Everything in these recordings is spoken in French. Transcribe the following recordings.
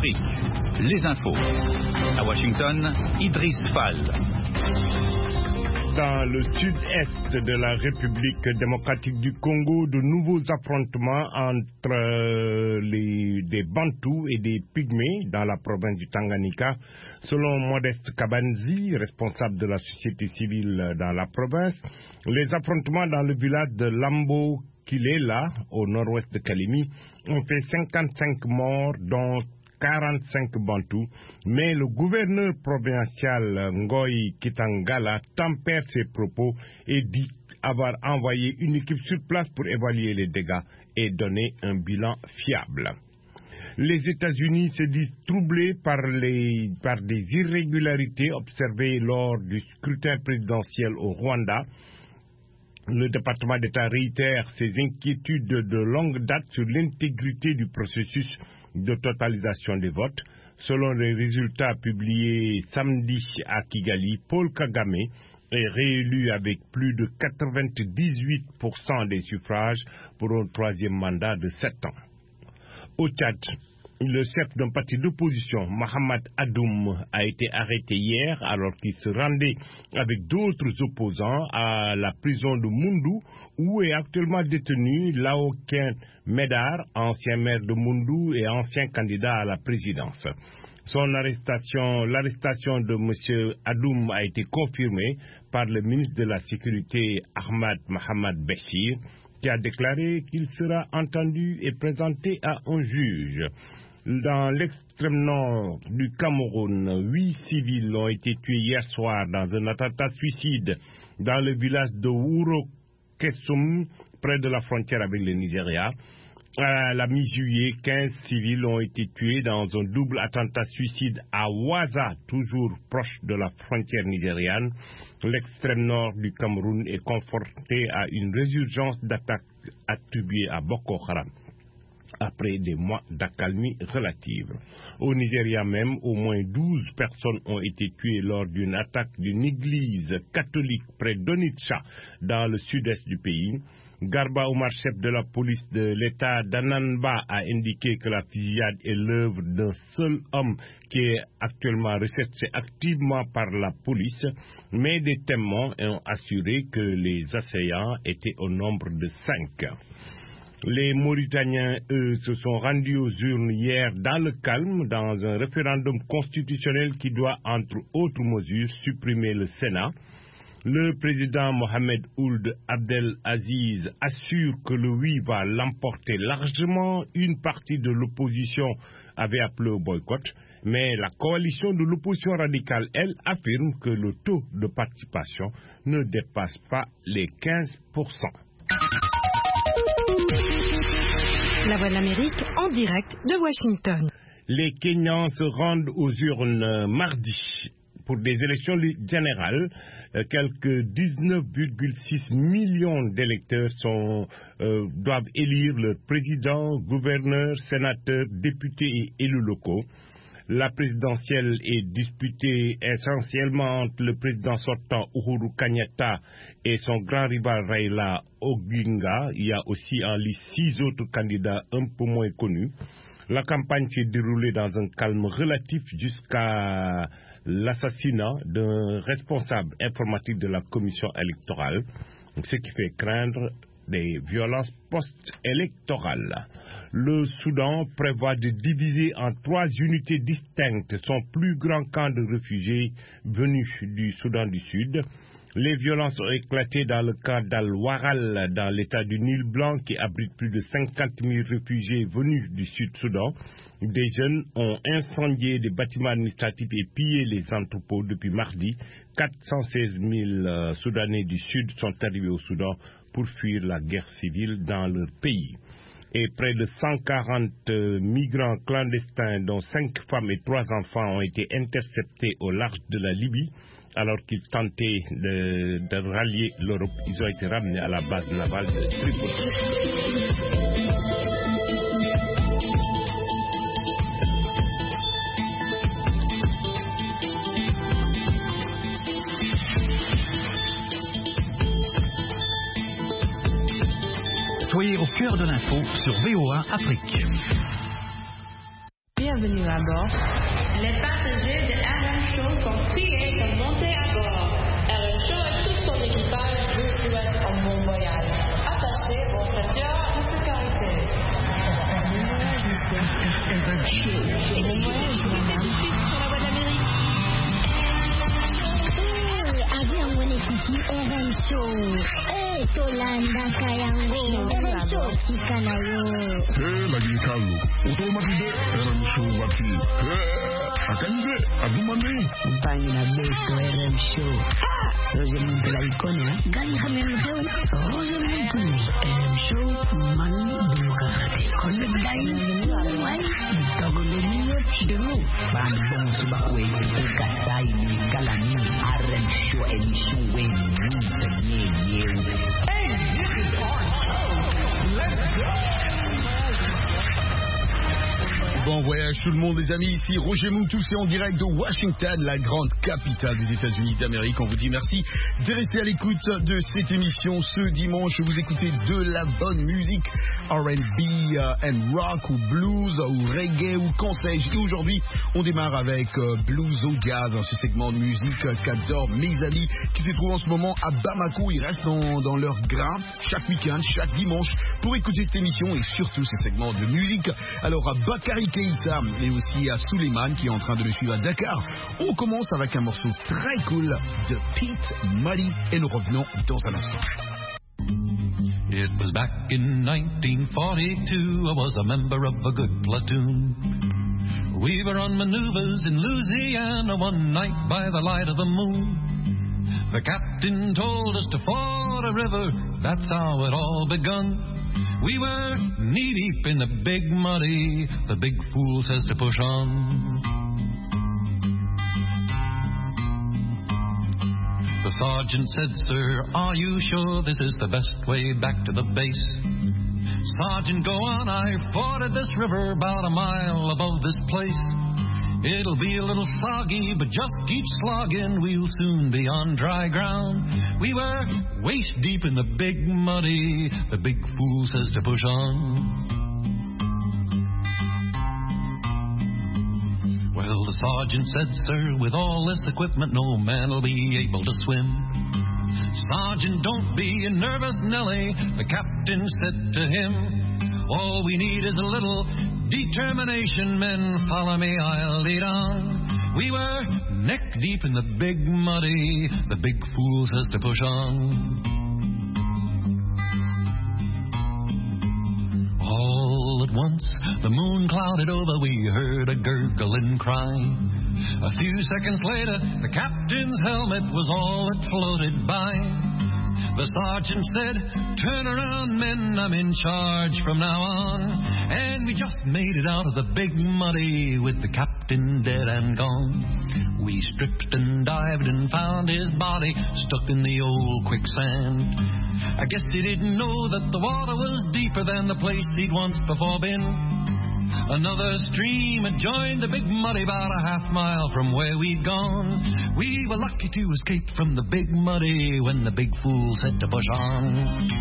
Afrique, les infos. À Washington, Idriss Fall. Dans le sud-est de la République démocratique du Congo, de nouveaux affrontements entre des Bantous et des Pygmées dans la province du Tanganyika. Selon Modeste Kabanzi, responsable de la société civile dans la province, les affrontements dans le village de Lambo Kilela, au nord-ouest de Kalemi, ont fait 55 morts, dont 45 Bantous, mais le gouverneur provincial Ngoï Kitangala tempère ses propos et dit avoir envoyé une équipe sur place pour évaluer les dégâts et donner un bilan fiable. Les États-Unis se disent troublés par des irrégularités observées lors du scrutin présidentiel au Rwanda. Le département d'État réitère ses inquiétudes de longue date sur l'intégrité du processus de totalisation des votes. Selon les résultats publiés samedi à Kigali, Paul Kagame est réélu avec plus de 98% des suffrages pour un troisième mandat de 7 ans. Au Tchad, le chef d'un parti d'opposition, Mohamed Adoum, a été arrêté hier alors qu'il se rendait avec d'autres opposants à la prison de Moundou, où est actuellement détenu Laoken Medar, ancien maire de Moundou et ancien candidat à la présidence. L'arrestation de M. Adoum a été confirmée par le ministre de la Sécurité, Ahmad Mohamed Béchir, qui a déclaré qu'il sera entendu et présenté à un juge. Dans l'extrême nord du Cameroun, 8 civils ont été tués hier soir dans un attentat suicide dans le village de Wuro-Kesum, près de la frontière avec le Nigeria. À la mi-juillet, 15 civils ont été tués dans un double attentat suicide à Ouaza, toujours proche de la frontière nigériane. L'extrême nord du Cameroun est confronté à une résurgence d'attaques attribuées à Boko Haram après des mois d'accalmie relative. Au Nigeria même, au moins 12 personnes ont été tuées lors d'une attaque d'une église catholique près d'Onitsha, dans le sud-est du pays. Garba Omar, chef de la police de l'État d'Anambra, a indiqué que la fusillade est l'œuvre d'un seul homme qui est actuellement recherché activement par la police, mais des témoins ont assuré que les assaillants étaient au nombre de 5. Les Mauritaniens, eux, se sont rendus aux urnes hier dans le calme, dans un référendum constitutionnel qui doit, entre autres mesures, supprimer le Sénat. Le président Mohamed Ould Abdel Aziz assure que le oui va l'emporter largement. Une partie de l'opposition avait appelé au boycott, mais la coalition de l'opposition radicale, elle, affirme que le taux de participation ne dépasse pas les 15%. La Voix de l'Amérique en direct de Washington. Les Kenyans se rendent aux urnes mardi pour des élections générales. Quelques 19,6 millions d'électeurs doivent élire le président, gouverneur, sénateur, députés et élus locaux. La présidentielle est disputée essentiellement entre le président sortant Uhuru Kenyatta et son grand rival Raila Odinga. Il y a aussi en liste 6 autres candidats un peu moins connus. La campagne s'est déroulée dans un calme relatif jusqu'à l'assassinat d'un responsable informatique de la commission électorale, ce qui fait craindre des violences post-électorales. Le Soudan prévoit de diviser en 3 unités distinctes son plus grand camp de réfugiés venus du Soudan du Sud. Les violences ont éclaté dans le camp d'Al-Waral, dans l'état du Nil Blanc, qui abrite plus de 50 000 réfugiés venus du Sud-Soudan. Des jeunes ont incendié des bâtiments administratifs et pillé les entrepôts depuis mardi. 416 000 Soudanais du Sud sont arrivés au Soudan pour fuir la guerre civile dans leur pays. Et près de 140 migrants clandestins, dont 5 femmes et 3 enfants, ont été interceptés au large de la Libye alors qu'ils tentaient de rallier l'Europe. Ils ont été ramenés à la base navale de Tripoli. Soyez au cœur de l'info sur VOA Afrique. bienvenue à bord. Les passagers de RM Show sont priés de monter à bord. RM Show et tout son équipage vous souhaitent un bon voyage. Attachez vos ceintures de sécurité. Bon voyage, monsieur. RM Show. Et bon voyage, madame. Sur la voie de l'Amérique. Avion Wenekiti RM Show. Tolanda Kayango. RM Show. Tikanayo. Lagi Carlo. Otomati de RM Show Wati. Akande, Adumane. Compagnie la Beto RM Show. Roger Monte la icône, hein? Gani Hamel Show. Roger Monte. RM Show. Manu Bukakate. Konde Dain. Wai. Togo de Niyo Chidemo. Bambong Subakwe. Ukasai ni Galani. RM Show émission Wen. Hey, this is our show. Let's go. Bon voyage tout le monde les amis, ici Roger Moutou, c'est en direct de Washington, la grande capitale des États-Unis d'Amérique. On vous dit merci de rester à l'écoute de cette émission ce dimanche. Vous écoutez de la bonne musique, R&B and rock ou blues ou reggae ou qu'en sais-je. Et aujourd'hui, on démarre avec Blues au Jazz, ce segment de musique qu'adorent mes amis qui se trouvent en ce moment à Bamako. Ils restent dans leur grain chaque week-end, chaque dimanche pour écouter cette émission et surtout ces segments de musique. Alors à Bakary Keïta, mais aussi à Suleiman qui est en train de le suivre à Dakar. On commence avec un morceau très cool de Pete Muddy et nous revenons dans un instant. It was back in 1942, I was a member of a good platoon. We were on maneuvers in Louisiana one night by the light of the moon. The captain told us to ford a river, that's how it all begun. We were knee-deep in the big muddy, the big fool says to push on. The sergeant said, sir, are you sure this is the best way back to the base? Sergeant, go on, I forded this river about a mile above this place. It'll be a little soggy, but just keep slogging, we'll soon be on dry ground. We were waist deep in the big muddy, the big fool says to push on. Well, the sergeant said, sir, with all this equipment, no man will be able to swim. Sergeant, don't be nervous, Nellie, the captain said to him. All we need is a little determination, men, follow me, I'll lead on. We were neck deep in the big muddy, the big fool says to push on. All at once, the moon clouded over, we heard a gurgling cry. A few seconds later, the captain's helmet was all that floated by. The sergeant said, turn around, men, I'm in charge from now on. And we just made it out of the big muddy with the captain dead and gone. We stripped and dived and found his body stuck in the old quicksand. I guess he didn't know that the water was deeper than the place he'd once before been. Another stream had joined the big muddy about a half mile from where we'd gone. We were lucky to escape from the big muddy when the big fool said to push on.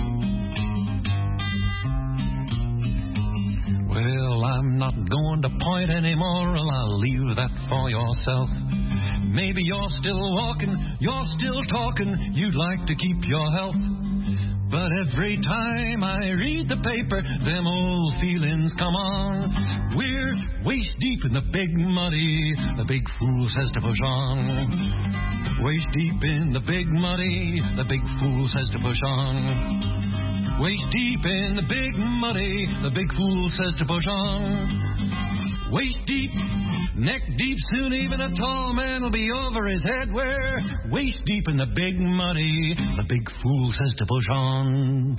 Well, I'm not going to point anymore, I'll leave that for yourself. Maybe you're still walking, you're still talking, you'd like to keep your health. But every time I read the paper, them old feelings come on. We're waist deep in the big muddy, the big fool says to push on. Waist deep in the big muddy, the big fool says to push on. Waist deep in the big muddy, the big fool says to push on. Waist deep, neck deep, soon even a tall man will be over his head. We're waist deep in the big muddy, the big fool says to push on.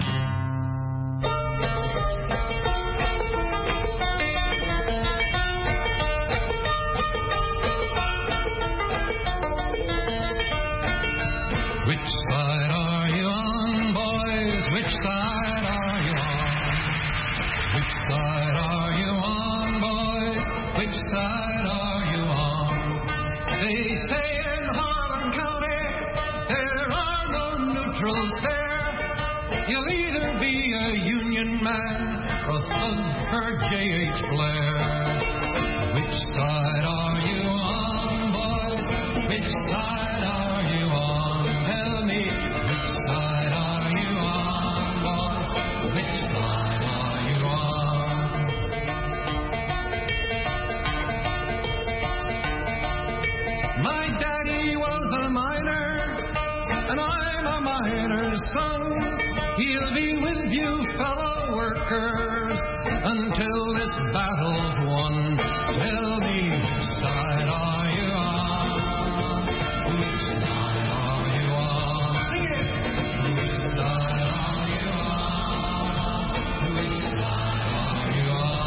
Which side are you on, boys? Which side are you on? Which side are you on, boys? Which side are you on? They say in Harlan County there are no neutrals there. You'll either be a Union man or a thug for J.H. Blair. Which Which side are you on, boys? Which side are you on? Tell me, which side are you on, boys? Which side are you on? My daddy was a miner, and I'm a miner's son. He'll be with you, fellow workers, until this battle's won. Tell me, which side are you on? Which side are you on? Sing it! Which side are you on? Which side are you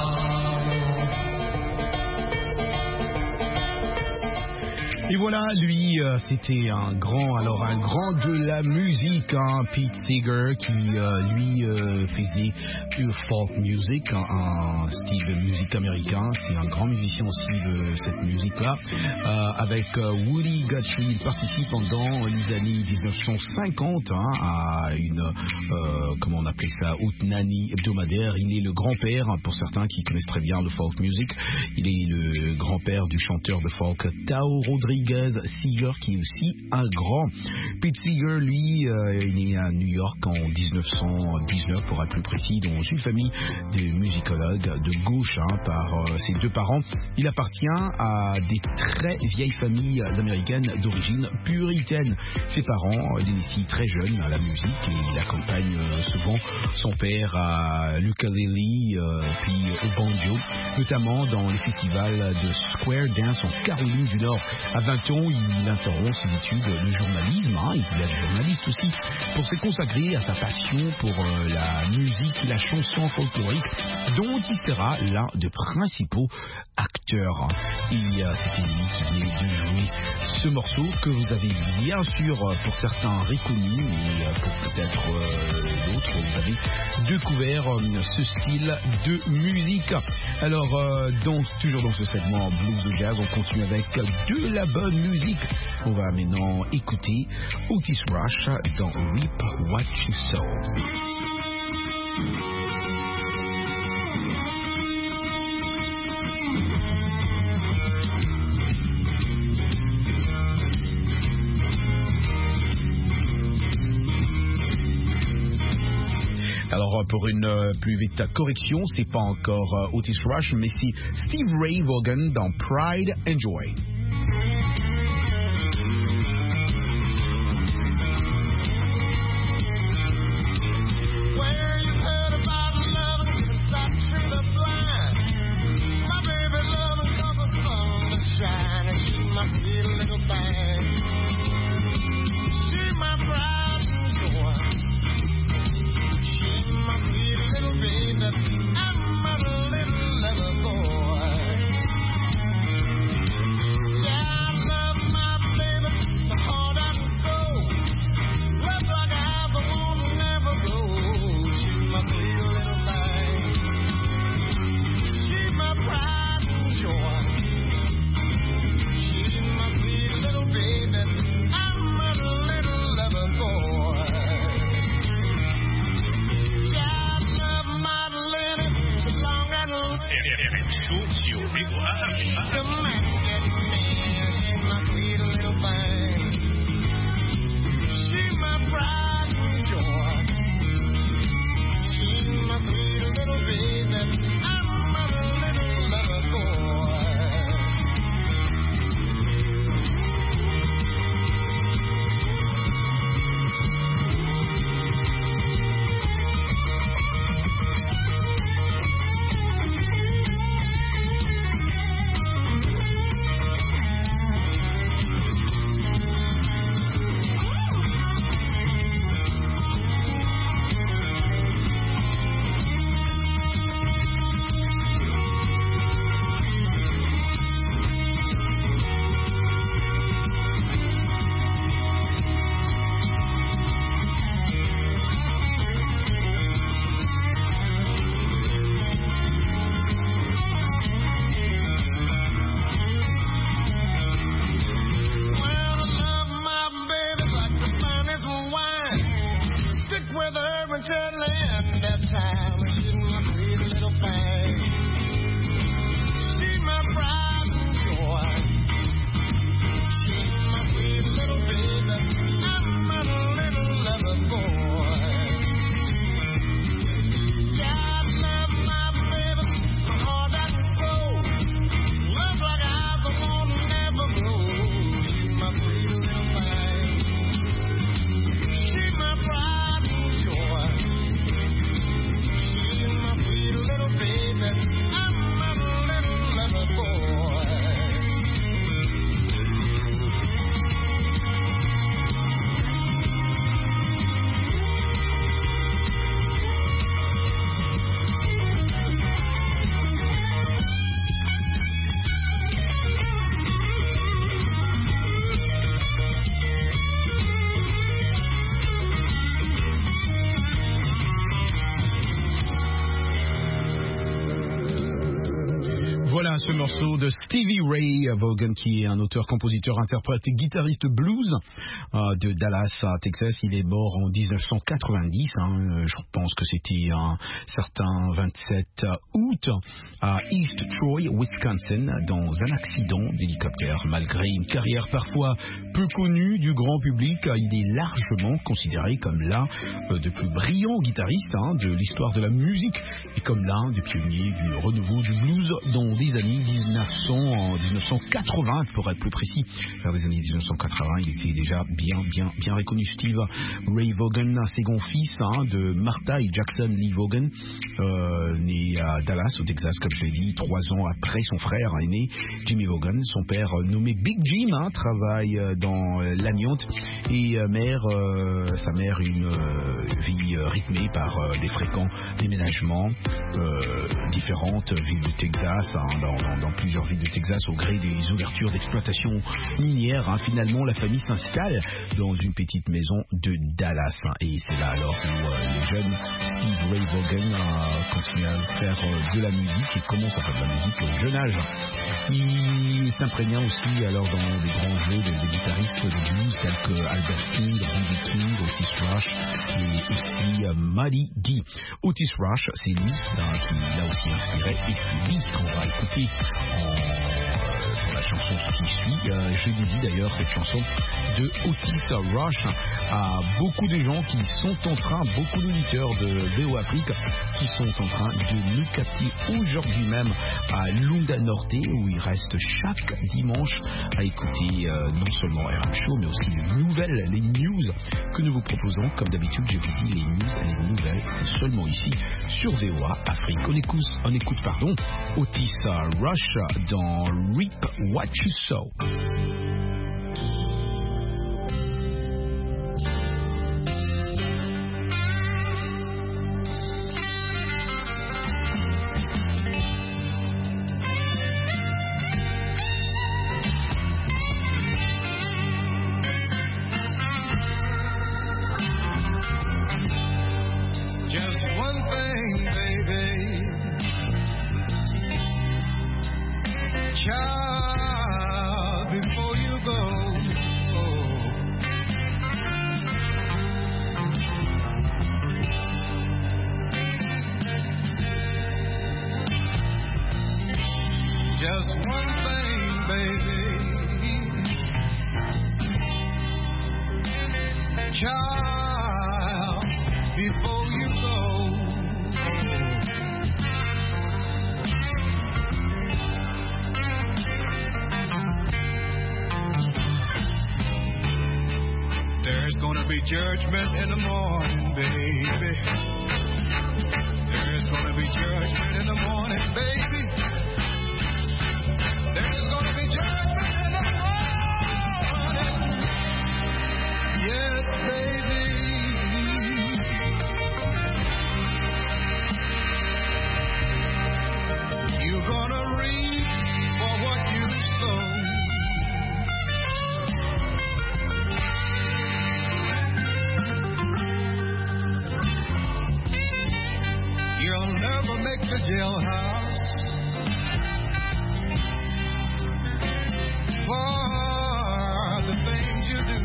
on? Et voilà, lui, c'était un grand de la musique, hein, Pete Seeger, qui lui faisait du folk music, un style de musique américain. C'est un grand musicien aussi de cette musique-là. Avec Woody Guthrie, il participe pendant les années 1950 hein, à une, comment on appelait ça, Houtenanny hebdomadaire. Il est le grand-père, hein, pour certains qui connaissent très bien le folk music, il est le grand-père du chanteur de folk Tao Rodriguez Seeger, qui est aussi un grand. Pete Seeger, lui, est né à New York en 1919, pour être plus précis, dans une famille de musicologues de gauche hein, par ses deux parents. Il appartient à des très vieilles familles américaines d'origine puritaine. Ses parents l'initient très jeune à la musique et il accompagne souvent son père à l'ukulélé puis au banjo, notamment dans les festivals de Square Dance en Caroline du Nord. À 20 ans, il interrompt ses études de journalisme, hein, il est journaliste aussi, pour se consacrer à sa passion pour la musique et la chanson folklorique, dont il sera l'un des principaux acteurs. Et c'était lui qui venait de jouer ce morceau que vous avez bien sûr pour certains reconnu, et pour peut-être d'autres, vous avez découvert ce style de musique. Alors, toujours dans ce segment blues de jazz, on continue avec de la bonne musique. On va maintenant écouter Otis Rush dans Reap What You Sow. Alors pour une plus vite correction, c'est pas encore Otis Rush, mais c'est Steve Ray Vaughan dans Pride and Joy. I love ce morceau de Stevie Ray Vaughan, qui est un auteur, compositeur, interprète et guitariste blues de Dallas, à Texas. Il est mort en 1990. Je pense que c'était un certain 27 août à East Troy, Wisconsin, dans un accident d'hélicoptère. Malgré une carrière parfois peu connue du grand public, il est largement considéré comme l'un des plus brillants guitaristes de l'histoire de la musique et comme l'un des pionniers du renouveau du blues dans les années 1980, pour être plus précis. Vers les années 1980, il était déjà bien reconnu. Steve Ray Vaughan, second fils de Martha et Jackson Lee Vaughan, né à Dallas, au Texas, comme je l'ai dit, 3 ans après son frère aîné, Jimmy Vaughan. Son père, nommé Big Jim, travaille dans l'amiante, et sa mère, une vie rythmée par des fréquents déménagements, différentes villes du Texas, dans plusieurs villes de Texas, au gré des ouvertures d'exploitation minière. Finalement, la famille s'installe dans une petite maison de Dallas, et c'est là alors où le jeune Steve Ray Vaughan continue à faire de la musique et commence à faire de la musique au jeune âge. Il s'imprégna aussi alors dans des grands jeux des guitaristes de blues tels que Albert King, B.B. King, Otis Rush et aussi Muddy Guy. Otis Rush, c'est lui qui l'a aussi inspiré, et c'est lui qu'on va écouter dans la chanson qui suit. Je dédie d'ailleurs cette chanson de Otis Rush à beaucoup de gens qui sont en train, beaucoup d'auditeurs de VO Afrique qui sont en train de nous capter aujourd'hui même à Lunda Norte, où il reste chaque dimanche à écouter non seulement RM Show, mais aussi les news que nous vous proposons. Comme d'habitude, je vous dis, les news et les nouvelles, c'est seulement ici sur VOA Afrique. On écoute Otis Rush dans Reap What You Sow. Judgment in the morning, baby. There's gonna be judgment in the morning, baby. There's gonna be judgment in the morning. Yes, baby. You're gonna reap for what you sow. Make the jailhouse for the things you do.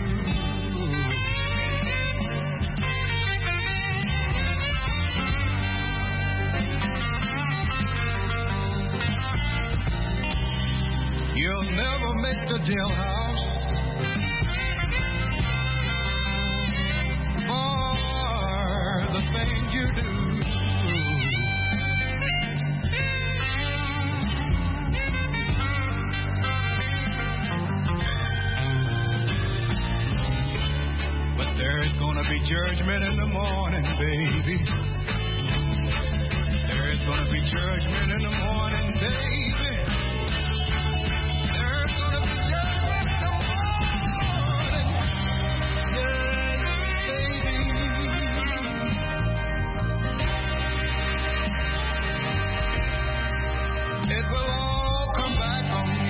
You'll never make the jailhouse for the things you do. Judgment in the morning, baby. There's gonna be judgment in the morning, baby. There's gonna be judgment in the morning. Yes, baby. It will all come back on you.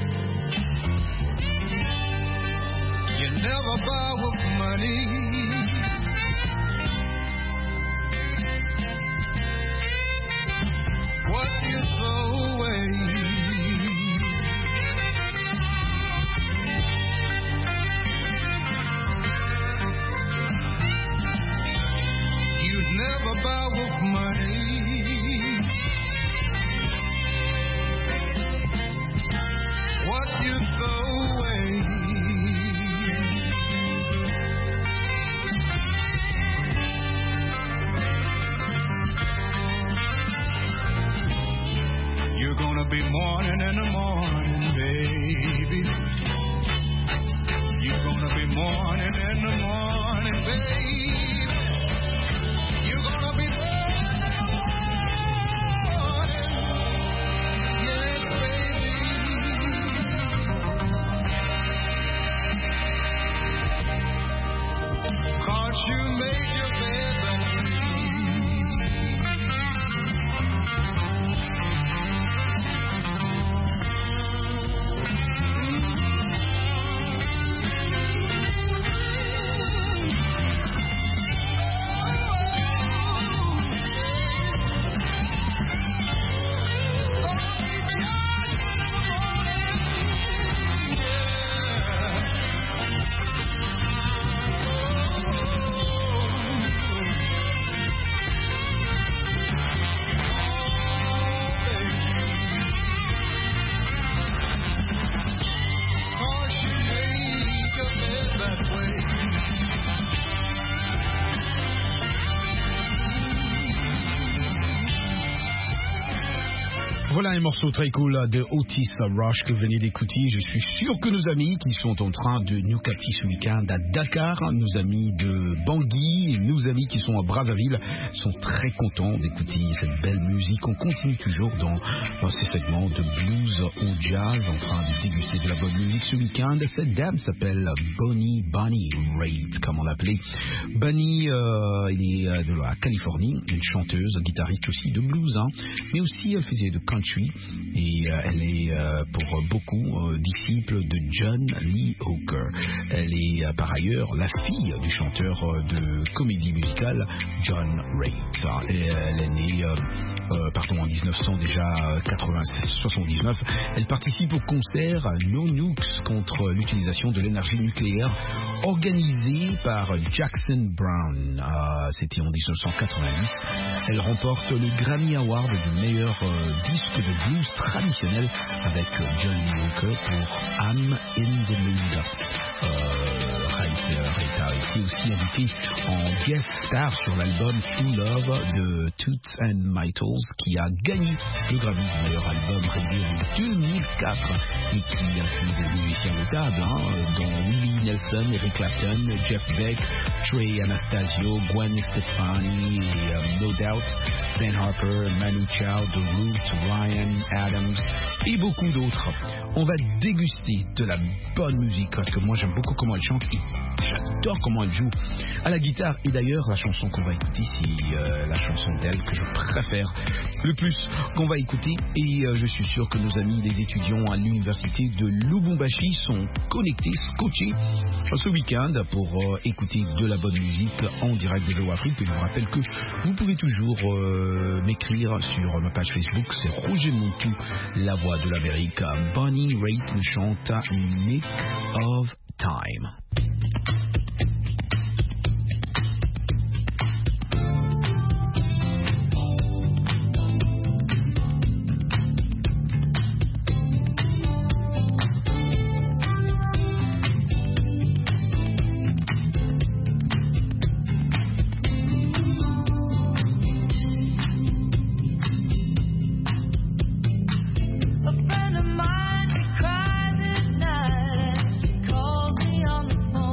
Never buy with money. you'd never buy with money. What you throw away. You're gonna be mourning in the morning, baby. You're gonna be mourning in the morning, baby. You're gonna be mourning in the morning. Yes, baby. 'Cause you made your bed that Voilà un morceau très cool de Otis Rush que vous venez d'écouter. Je suis sûr que nos amis qui sont en train de nous capter ce week-end à Dakar, nos amis de Bangui et nos amis qui sont à Brazzaville sont très contents d'écouter cette belle musique. On continue toujours dans ces segments de blues au jazz en train de déguster de la bonne musique ce week-end. Cette dame s'appelle Bonnie Raitt, comme on l'appelait. Bonnie, elle est de la Californie, une chanteuse, guitariste aussi de blues, mais aussi elle faisait de country et elle est pour beaucoup disciple de John Lee Hooker. Elle est par ailleurs la fille du chanteur de comédie musicale John Raitt. Elle est née en 1979. Elle participe au concert No Nukes contre l'utilisation de l'énergie nucléaire organisé par Jackson Browne. C'était en 1990. Elle remporte le Grammy Award du meilleur disque de blues traditionnel avec John Lee Hooker pour I'm in the Mood. Raitt a été aussi invité en guest star sur l'album True Love de Toots and Maytals qui a gagné le Grammy du meilleur album reggae en 2004 et qui inclut des musiciens notables dont Willie Nelson, Eric Clapton, Jeff Beck, Trey Anastasio, Gwen Stefani et No Doubt, Ben Harper, Manu Chao, The Roots, Ryan Adams et beaucoup d'autres. On va déguster de la bonne musique parce que moi j'aime beaucoup comment elle chante et j'adore comment elle joue à la guitare. Et d'ailleurs la chanson qu'on va écouter c'est la chanson d'elle que je préfère le plus qu'on va écouter et je suis sûr que nos amis les étudiants à l'université de Lubumbashi sont connectés, scotchés ce week-end pour écouter de la bonne musique en direct de VOA Afrique. Et je vous rappelle que vous pouvez toujours m'écrire sur ma page Facebook, c'est Roger Montou, la voix de l'Amérique. Bonnie Raitt nous chante Nick of Time. A friend of mine, she cries at night and she calls me on the phone.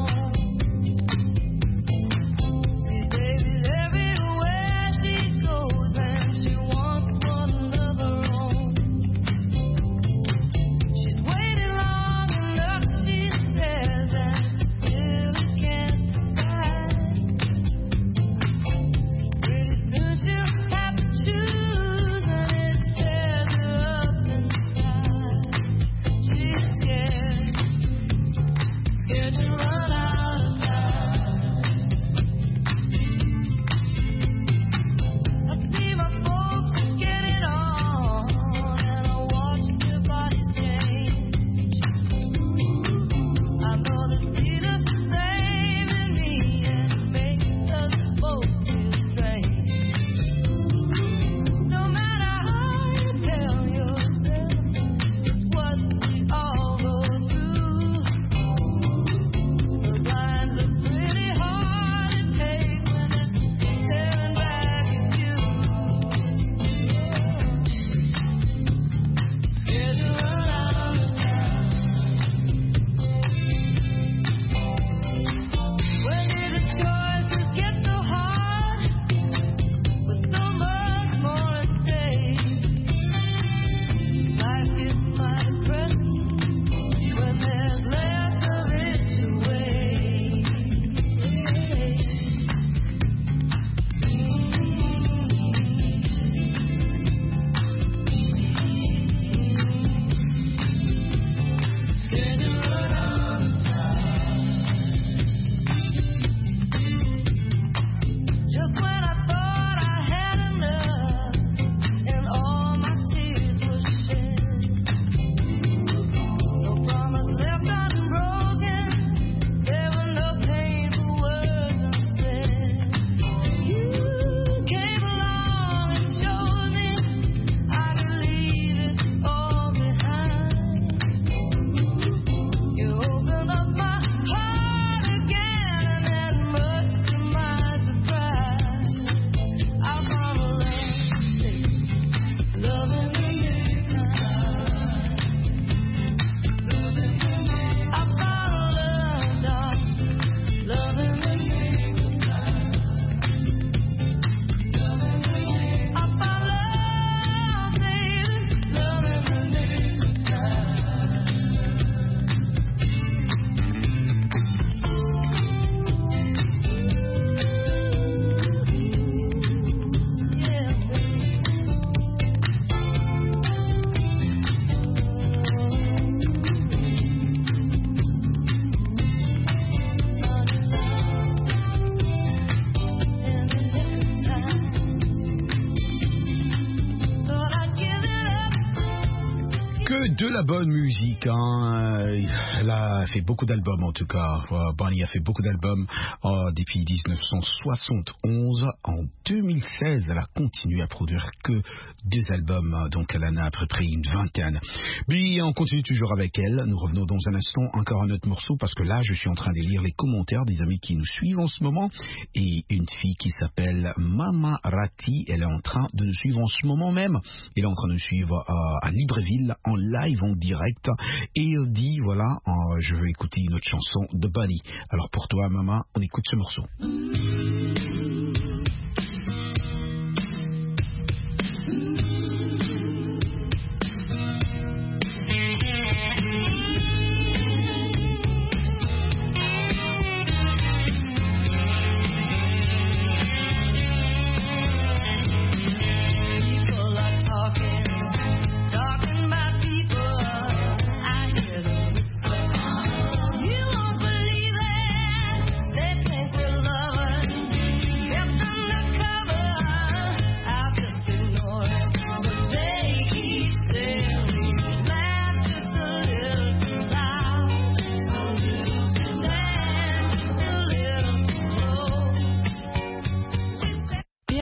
de la bonne musique. Elle a fait beaucoup d'albums en tout cas. Bonnie a fait beaucoup d'albums depuis 1971. En 2016, elle a continué à produire que 2 albums. Donc elle en a à peu près une vingtaine. Puis on continue toujours avec elle. Nous revenons dans un instant encore à notre morceau parce que là je suis en train de lire les commentaires des amis qui nous suivent en ce moment. Et une fille qui s'appelle Mama Rati, elle est en train de nous suivre en ce moment même. Elle est en train de nous suivre à Libreville en live, en direct. Et elle dit, voilà, je veux écouter une autre chanson de Bonnie. Alors pour toi, maman, on écoute ce morceau.